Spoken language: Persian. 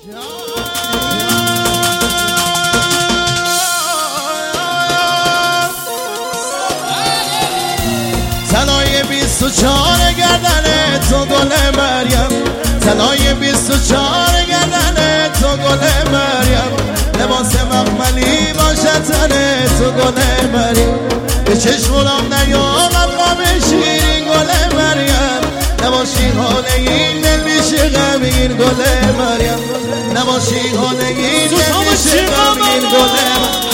تنای 24 گردن تو گل مریم، تنای 24 گردن تو گل مریم، لباس مخملی باشد تن تو گل مریم، به چشمونم نیامد غم شیرین گل مریم، نباشی حال این دل میشه غمگین گل مریم، نباشی حال این دل میشه غمگین گل مریم.